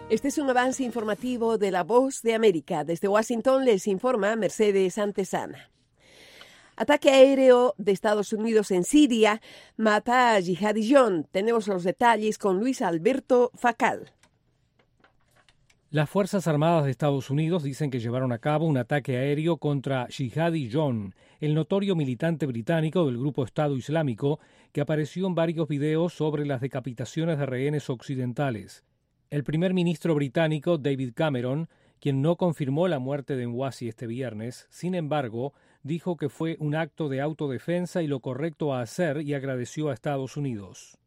Este es un avance informativo de La Voz de América. Desde Washington les informa Mercedes Antesana. Ataque aéreo de Estados Unidos en Siria mata a Jihadi John. Tenemos los detalles con Luis Alberto Facal. Las Fuerzas Armadas de Estados Unidos dicen que llevaron a cabo un ataque aéreo contra Jihadi John, el notorio militante británico del grupo Estado Islámico que apareció en varios videos sobre las decapitaciones de rehenes occidentales. El primer ministro británico David Cameron, quien no confirmó la muerte de Nwasi este viernes, sin embargo, dijo que fue un acto de autodefensa y lo correcto a hacer y agradeció a Estados Unidos.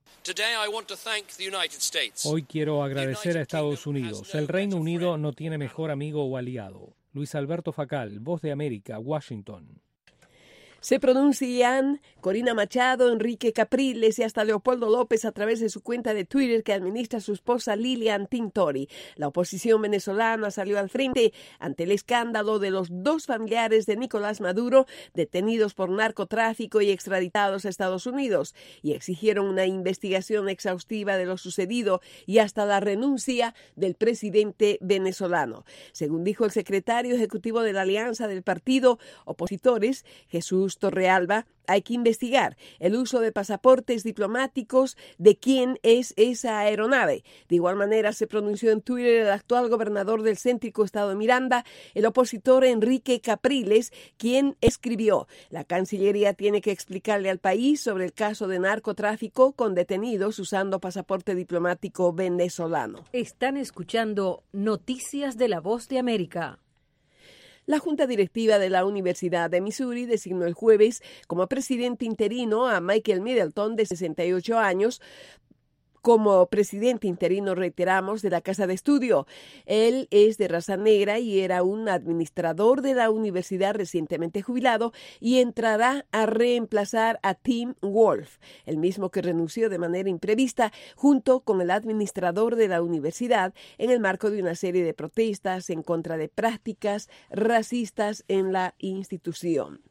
Hoy quiero agradecer a Estados Unidos. El Reino Unido no tiene mejor amigo o aliado. Luis Alberto Facal, Voz de América, Washington. Se pronuncian Corina Machado, Enrique Capriles y hasta Leopoldo López a través de su cuenta de Twitter que administra su esposa Lilian Tintori. La oposición venezolana salió al frente ante el escándalo de los dos familiares de Nicolás Maduro detenidos por narcotráfico y extraditados a Estados Unidos y exigieron una investigación exhaustiva de lo sucedido y hasta la renuncia del presidente venezolano. Según dijo el secretario ejecutivo de la Alianza del Partido Opositores, Jesús Torrealba, hay que investigar el uso de pasaportes diplomáticos de quién es esa aeronave. De igual manera se pronunció en Twitter el actual gobernador del céntrico estado de Miranda, el opositor Enrique Capriles, quien escribió: la Cancillería tiene que explicarle al país sobre el caso de narcotráfico con detenidos usando pasaporte diplomático venezolano. Están escuchando Noticias de La Voz de América. La Junta Directiva de la Universidad de Missouri designó el jueves como presidente interino a Michael Middleton, de 68 años, como presidente interino, reiteramos, de la Casa de Estudio. Él es de raza negra y era un administrador de la universidad recientemente jubilado y entrará a reemplazar a Tim Wolf, el mismo que renunció de manera imprevista junto con el administrador de la universidad en el marco de una serie de protestas en contra de prácticas racistas en la institución.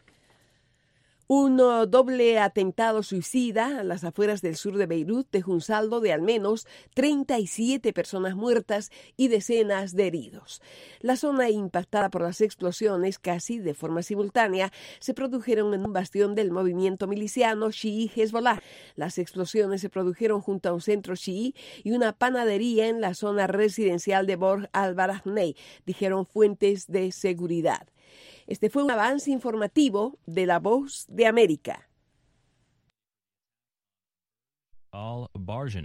Un doble atentado suicida a las afueras del sur de Beirut dejó un saldo de al menos 37 personas muertas y decenas de heridos. La zona impactada por las explosiones casi de forma simultánea se produjeron en un bastión del movimiento miliciano chií Hezbollah. Las explosiones se produjeron junto a un centro chií y una panadería en la zona residencial de Borj al-Barajneh, dijeron fuentes de seguridad. Este fue un avance informativo de La Voz de América.